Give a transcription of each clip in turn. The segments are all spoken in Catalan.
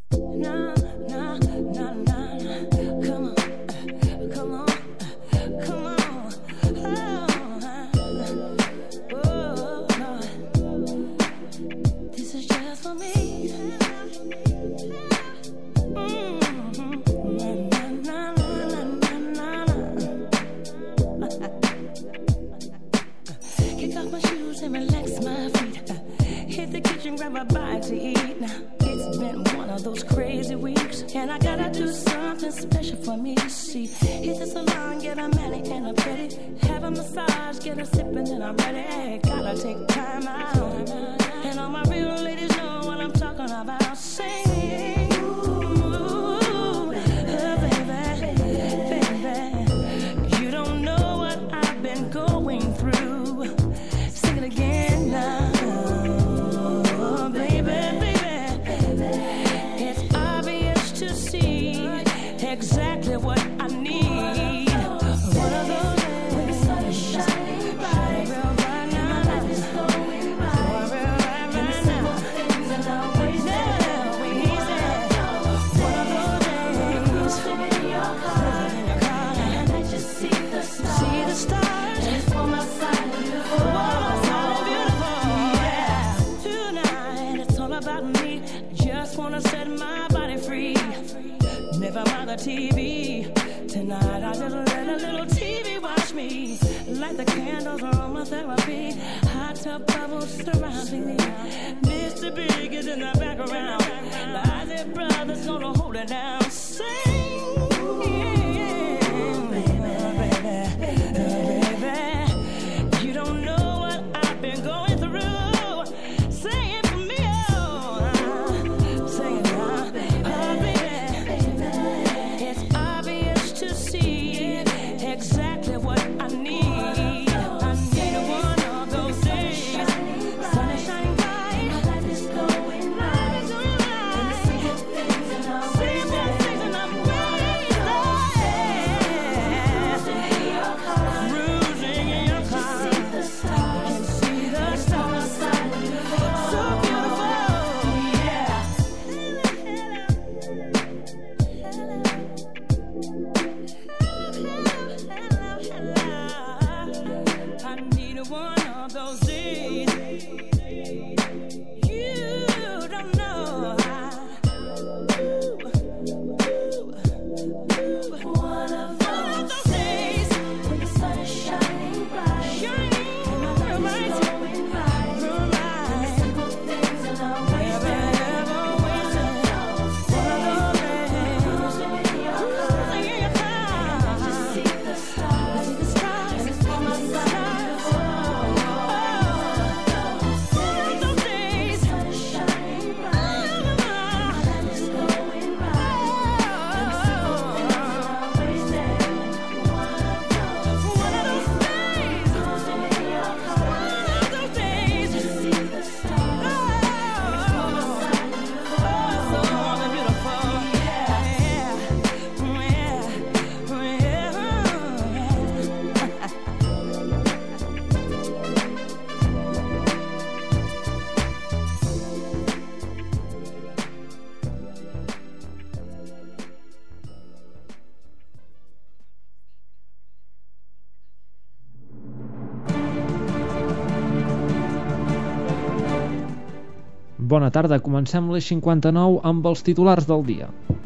Bona tarda, comencem l'Eix 59 amb els titulars del dia.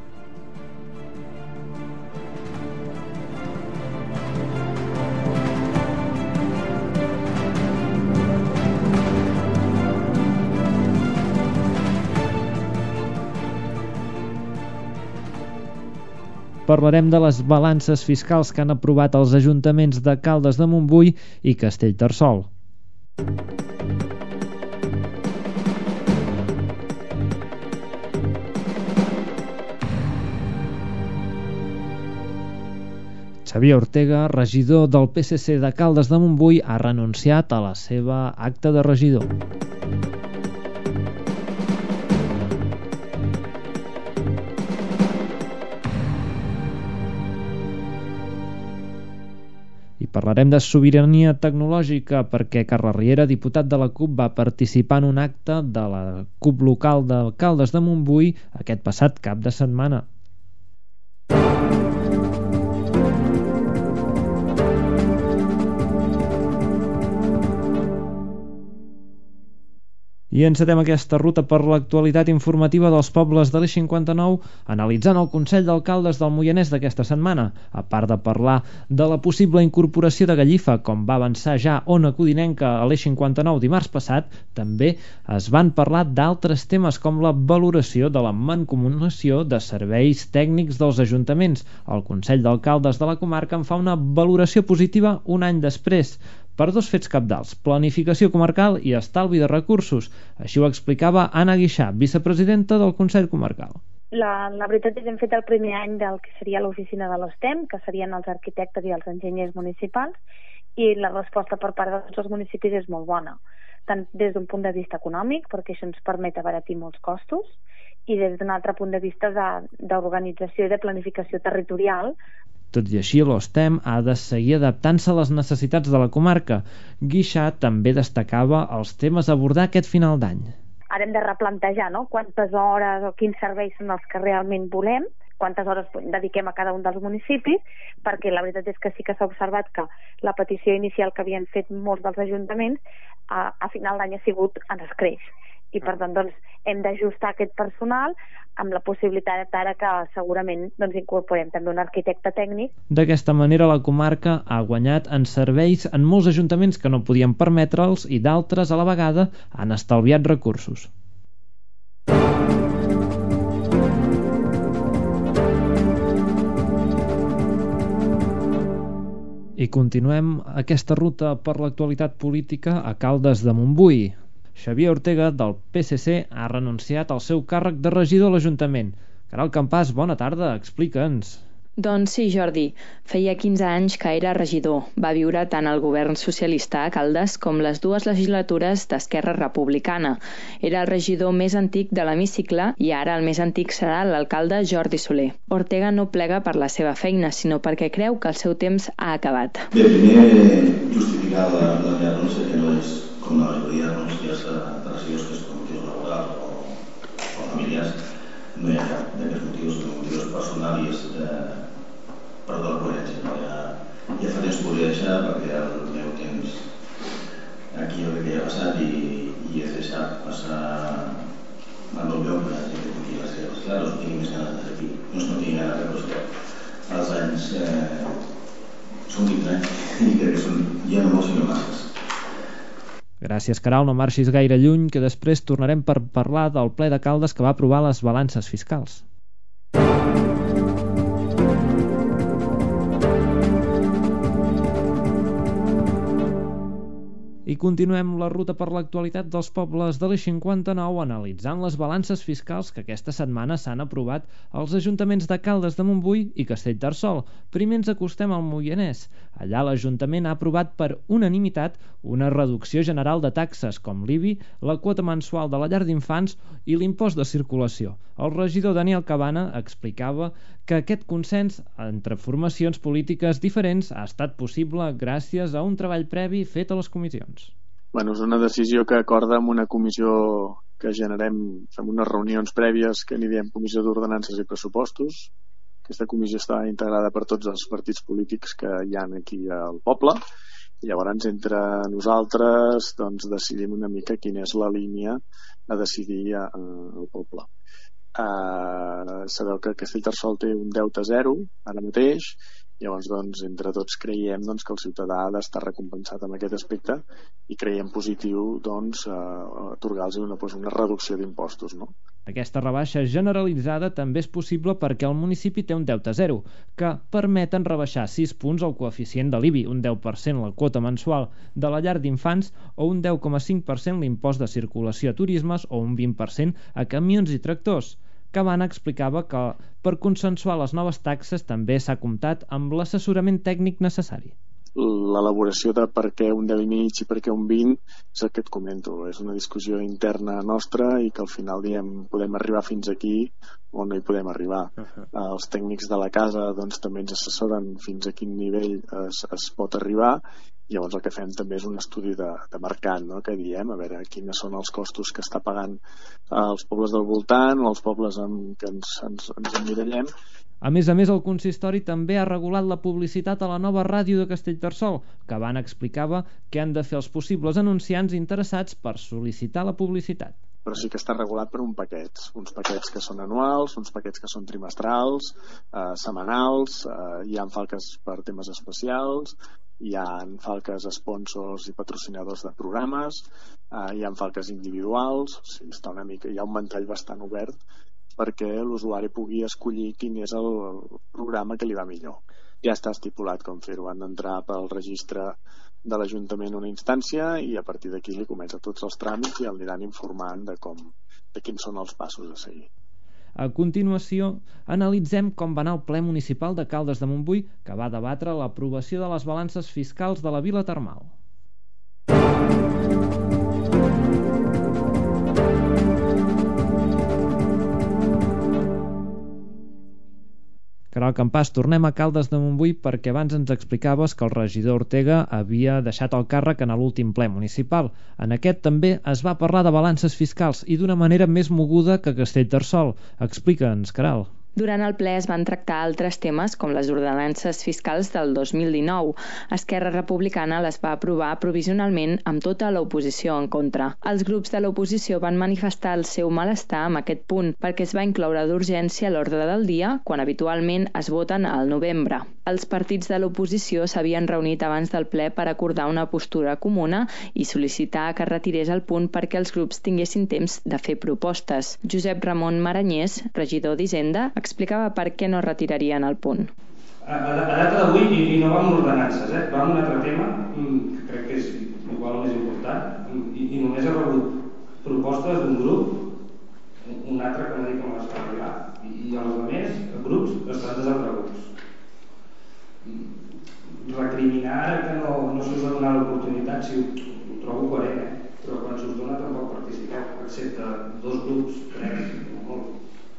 Parlarem de les balances fiscals que han aprovat els ajuntaments de Caldes de Montbui i Castellterçol. Xavier Ortega, regidor del PSC de Caldes de Montbui, ha renunciat a la seva acta de regidor. I Parlarem de sobirania tecnològica perquè Carles Riera, diputat de la CUP, va participar en un acte de la CUP local de Caldes de Montbui aquest passat cap de setmana. I encetem aquesta ruta per l'actualitat informativa dels pobles de l'E59 analitzant el Consell d'Alcaldes del Moianès d'aquesta setmana. A part de parlar de la possible incorporació de Gallifa, com va avançar ja Ona Codinenca a l'E59 dimarts passat, també es van parlar d'altres temes com la valoració de la mancomunació de serveis tècnics dels ajuntaments. El Consell d'Alcaldes de la comarca en fa una valoració positiva un any després, per dos fets cabdals: planificació comarcal i estalvi de recursos. Així ho explicava Anna Guixà, vicepresidenta del Consell Comarcal. La veritat és que hem fet el primer any del que seria l'oficina de l'OSTEM, que serien els arquitectes i els enginyers municipals, i la resposta per part de tots els municipis és molt bona, tant des d'un punt de vista econòmic, perquè això ens permet abaratir molts costos, i des d'un altre punt de vista d'organització i de planificació territorial. Tot i així, l'OSTEM ha de seguir adaptant-se a les necessitats de la comarca. Guixà també destacava els temes a abordar aquest final d'any. Ara hem de replantejar, no?, quantes hores o quins serveis són els que realment volem, quantes hores dediquem a cada un dels municipis, perquè la veritat és que sí que s'ha observat que la petició inicial que havien fet molts dels ajuntaments a final d'any ha sigut en escreix. I per tant doncs, hem d'ajustar aquest personal amb la possibilitat ara que segurament incorporem també un arquitecte tècnic. D'aquesta manera la comarca ha guanyat en serveis en molts ajuntaments que no podien permetre'ls i d'altres a la vegada han estalviat recursos. I continuem aquesta ruta per l'actualitat política a Caldes de Montbui. Xavier Ortega, del PSC, ha renunciat al seu càrrec de regidor a l'Ajuntament. Caral Campàs, bona tarda, explica'ns. Doncs sí, Jordi. Feia 15 anys que era regidor. Va viure tant el govern socialista a Caldes com les dues legislatures d'Esquerra Republicana. Era el regidor més antic de l'hemicicle i ara el més antic serà l'alcalde Jordi Soler. Ortega no plega per la seva feina, sinó perquè creu que el seu temps ha acabat. Bé, primer justificar la meva renúncia, que no és com la majoria de renúncies de regidors, que és per motius laborals o familiars. No hi ha cap d'aquests motius personals per de la coherència. No? Ja fa temps que volia deixar perquè el meu temps aquí jo crec que ja ha passat i he deixat passar el meu lloc per gent que tingui les seves clares, no tinc més ganes de ser aquí. No és que no tinc ganes de fer, però els anys són 15 anys i crec que són ja no molts sinó masses. Gràcies, Caral, no marxis gaire lluny, que després tornarem per parlar del ple de Caldes que va aprovar les balances fiscals. I continuem la ruta per l'actualitat dels pobles de l'E59 analitzant les balances fiscals que aquesta setmana s'han aprovat als ajuntaments de Caldes de Montbui i Castellterçol. Primer ens acostem al Moianès. Allà l'Ajuntament ha aprovat per unanimitat una reducció general de taxes com l'IBI, la quota mensual de la llar d'infants i l'impost de circulació. El regidor Daniel Cabana explicava que aquest consens entre formacions polítiques diferents ha estat possible gràcies a un treball previ fet a les comissions. És una decisió que acorda amb una comissió que generem, fem unes reunions prèvies que n'hi diem Comissió d'Ordenances i Pressupostos. Aquesta comissió està integrada per tots els partits polítics que hi ha aquí al poble i llavors entre nosaltres decidim una mica quina és la línia a decidir al poble. Sabeu que Castellterçol té un deute zero ara mateix, llavors entre tots creiem que el ciutadà ha d'estar recompensat en aquest aspecte i creiem positiu atorgar-los una reducció d'impostos, no? Aquesta rebaixa generalitzada també és possible perquè el municipi té un deute zero, que permeten rebaixar 6 punts el coeficient de l'IBI, un 10% la quota mensual de la llar d'infants o un 10,5% l'impost de circulació a turismes o un 20% a camions i tractors. Cabana explicava que per consensuar les noves taxes també s'ha comptat amb l'assessorament tècnic necessari. l'elaboració de per què un 10,5 i per què un 20 és el que et comento, és una discussió interna nostra i que al final podem arribar fins aquí o no hi podem arribar. Els tècnics de la casa doncs, també ens assessoren fins a quin nivell es pot arribar. Llavors el que fem també és un estudi de mercat, no? Que diem, a veure quins són els costos que està pagant els pobles del voltant o els pobles que ens emmirallem. A més, el consistori també ha regulat la publicitat a la nova ràdio de Castellterçol, que abans explicava què han de fer els possibles anunciants interessats per sol·licitar la publicitat. Però sí que està regulat per uns paquets que són anuals, uns paquets que són trimestrals, setmanals, hi ha falques per temes especials, hi ha falques sponsors i patrocinadors de programes, hi ha falques individuals, o sigui, hi ha un ventall bastant obert perquè l'usuari pugui escollir quin és el programa que li va millor. Ja està estipulat com fer-ho. Han d'entrar pel registre de l'Ajuntament una instància i a partir d'aquí li comença tots els tràmits i el aniran informant de quins són els passos a seguir. A continuació, analitzem com va anar el ple municipal de Caldes de Montbui, que va debatre l'aprovació de les balances fiscals de la Vila Termal. Caral Campàs, tornem a Caldes de Montbui perquè abans ens explicaves que el regidor Ortega havia deixat el càrrec en l'últim ple municipal. En aquest també es va parlar de balances fiscals i d'una manera més moguda que a Castellterçol. Explica'ns, Caral. Durant el ple es van tractar altres temes com les ordenances fiscals del 2019. Esquerra Republicana les va aprovar provisionalment amb tota l'oposició en contra. Els grups de l'oposició van manifestar el seu malestar amb aquest punt perquè es va incloure d'urgència a l'ordre del dia quan habitualment es voten al novembre. Els partits de l'oposició s'havien reunit abans del ple per acordar una postura comuna i sol·licitar que es retirés el punt perquè els grups tinguessin temps de fer propostes. Josep Ramon Maranyés, regidor d'Hisenda, explicava per què no retirarien el punt. A data d'avui, i no va amb ordenances, va amb un altre tema, que crec que és igual o més important, i només ha rebut propostes d'un grup, un altre que no dic com les va arribar, i els altres grups estan desapareguts. Recriminar ara que no se'ls ha donat l'oportunitat, si ho trobo coherent, però quan se'ls dona tampoc participeu, excepte 2 grups, 3, no molt.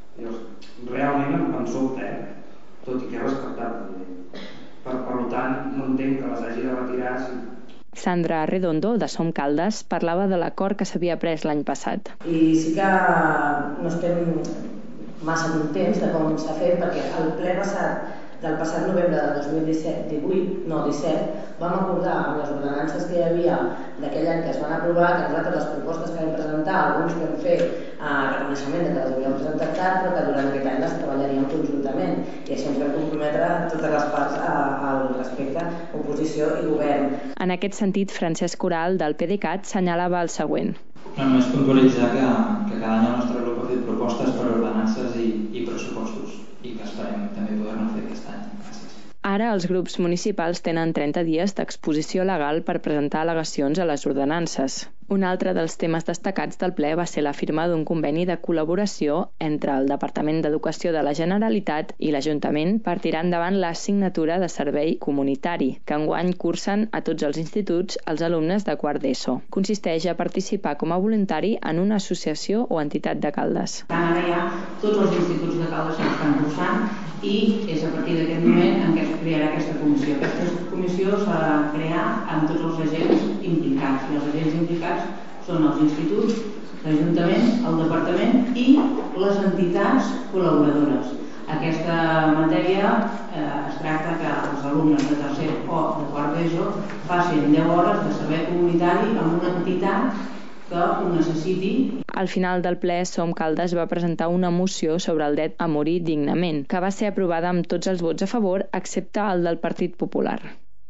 Realment em sobta, tot i que és respectable. Per tant, no entenc que les hagi de retirar. Sandra Redondo, de Som Caldes, parlava de l'acord que s'havia pres l'any passat. I sí que no estem massa contents de com s'ha fet, perquè el ple passat del passat novembre de 2017 vam acordar amb les ordenances que hi havia d'aquell any que es van aprovar que nosaltres les propostes que vam presentar, alguns vam fer reconeixement de que les havíem presentat tard, però que durant aquest any les treballaríem conjuntament i així ens vam comprometre totes les parts al respecte, oposició i govern. En aquest sentit, Francesc Coral, del PDeCAT, senyalava el següent. Només puntualitzar que cada any el nostre grup ha fet propostes per ordenances i pressupostos i que esperem també poder-ne fer aquest any. Gràcies. Ara els grups municipals tenen 30 dies d'exposició legal per presentar al·legacions a les ordenances. Un altre dels temes destacats del ple va ser la firma d'un conveni de col·laboració entre el Departament d'Educació de la Generalitat i l'Ajuntament per tirar endavant l'assignatura de servei comunitari, que enguany cursen a tots els instituts els alumnes de quart d'ESO. Consisteix a participar com a voluntari en una associació o entitat de Caldes. Ara ja tots els instituts de Caldes estan cursant i és a partir d'aquest moment en què es crearà aquesta comissió. Aquesta comissió s'ha de crear amb tots els agents implicats. I els agents implicats són els instituts, l'Ajuntament, el Departament i les entitats col·laboradores. Aquesta matèria es tracta que els alumnes de tercer o de quart d'ESO facin 10 hores de servei comunitari amb una entitat que ho necessiti. Al final del ple, Som Caldes va presentar una moció sobre el dret a morir dignament, que va ser aprovada amb tots els vots a favor, excepte el del Partit Popular.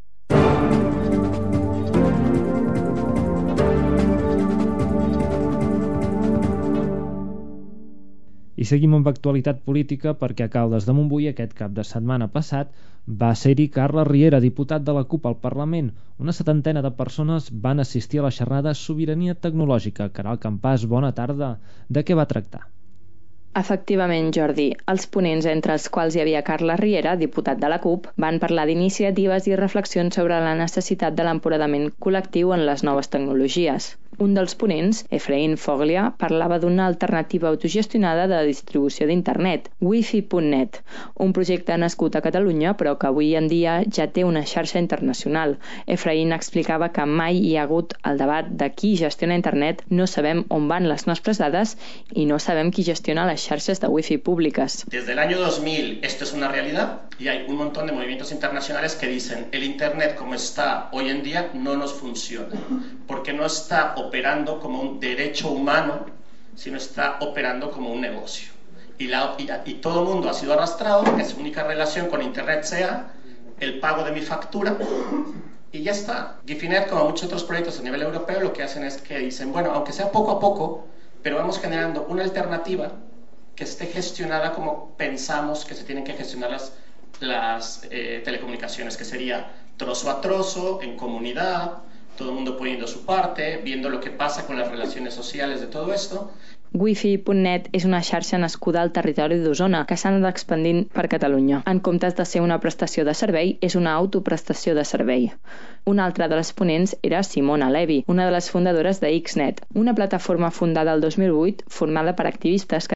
I seguim amb actualitat política perquè a Caldes de Montbui aquest cap de setmana passat va ser-hi Carles Riera, diputat de la CUP al Parlament. Una 70ena de persones van assistir a la xerrada Sobirania Tecnològica. Caral Campàs, bona tarda. De què va tractar? Efectivament, Jordi, els ponents, entre els quals hi havia Carles Riera, diputat de la CUP, van parlar d'iniciatives i reflexions sobre la necessitat de l'empoderament col·lectiu en les noves tecnologies. Un dels ponents, Efraín Foglia, parlava d'una alternativa autogestionada de distribució d'internet, wifi.net, un projecte nascut a Catalunya però que avui en dia ja té una xarxa internacional. Efraín explicava que mai hi ha hagut el debat de qui gestiona internet, no sabem on van les nostres dades i no sabem qui gestiona les xarxes de wifi públiques. Desde el año 2000 esto es una realidad y hay un montón de movimientos internacionales que dicen el internet como está hoy en día no nos funciona, porque no está operando como un derecho humano, sino está operando como un negocio. Y todo el mundo ha sido arrastrado, que su única relación con internet sea el pago de mi factura, y ya está. Gifinet, como muchos otros proyectos a nivel europeo, lo que hacen es que dicen, bueno, aunque sea poco a poco, pero vamos generando una alternativa que esté gestionada como pensamos que se tienen que gestionar las telecomunicaciones, que sería trozo a trozo, en comunidad, todo el mundo poniendo su parte, viendo lo que pasa con las relaciones sociales de todo esto. Wifi.net és una xarxa nascuda al territori d'Osona que s'ha anat expandint per Catalunya. En comptes de ser una prestació de servei, és una autoprestació de servei. Una altra de les ponents era Simona Levi, una de les fundadores de Xnet, una plataforma fundada el 2008 formada per activistes que